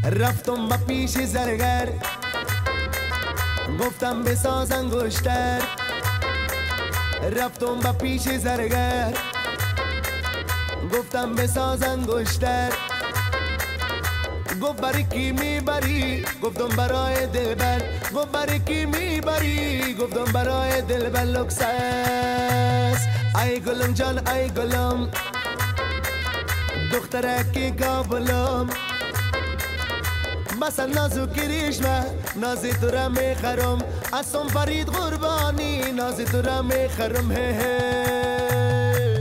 رفتم با پیش زرگر گفتم بساز انگشتر. رفتم با پیش زرگر گفتم بساز انگشتر. گفت برای کی میبری؟ گفتم برای دلبر. گفت برای کی میبری؟ گفتم برای دلبر. لوکس است ای گلم جان ای گلم دخترکی کابلم. مثلا نازو کریشمه نازی تو را میخرم. اصلا فرید قربانی نازی تو را میخرم. هی هی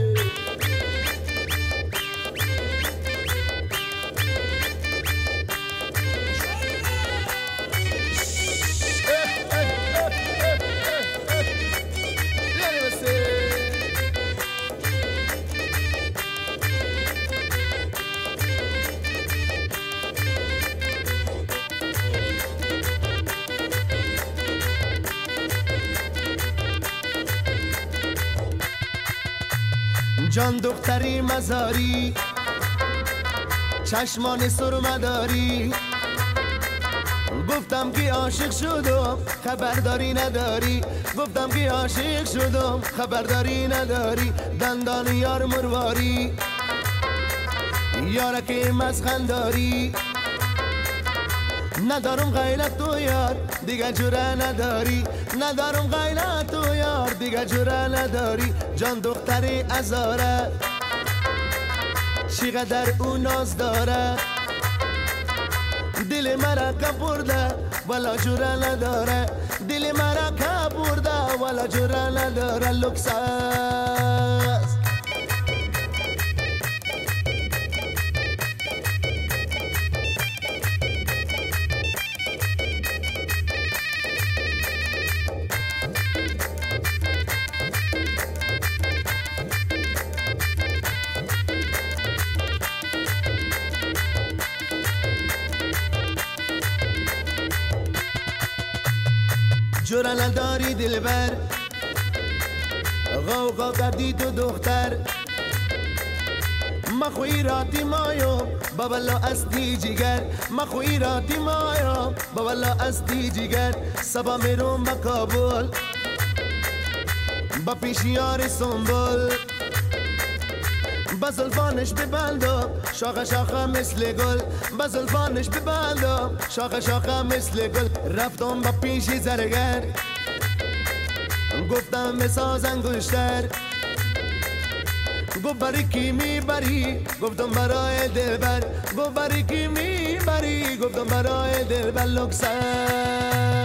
جان دختری مزاری چشمان سرمه داری. گفتم که عاشق شدم خبرداری نداری. گفتم که عاشق شدم خبرداری نداری. دندان یار مرواری یاره که مسخن داری. ندارم غیرت تو یار دیگه جوره نداری. ندارم غیرت تو یار دیگه جوره نداری. جان دختری ازاره چقدر او ناز داره. دل مرا کپرده ولا جوره نداره. دل مرا کپرده ولا جوره نداره. لوکس است جوره نداری دلبر غوغا کردی تو دختر. مخوی راتی مایو بابلا استی جگر. مخوی راتی مایو بابلا استی جگر. سبا میرم با کابل با پیشیار سنبول. بزلفانش ببندم شاخه شاخه مثل گل. بزلفانش ببندم شاخه شاخه مثل گل. رفتم با پیش زرگر گفتم بساز انگشتر. گفت برای کی میبری؟ گفتم برای دلبر. گفت برای کی میبری؟ گفتم برای دلبر. لوکس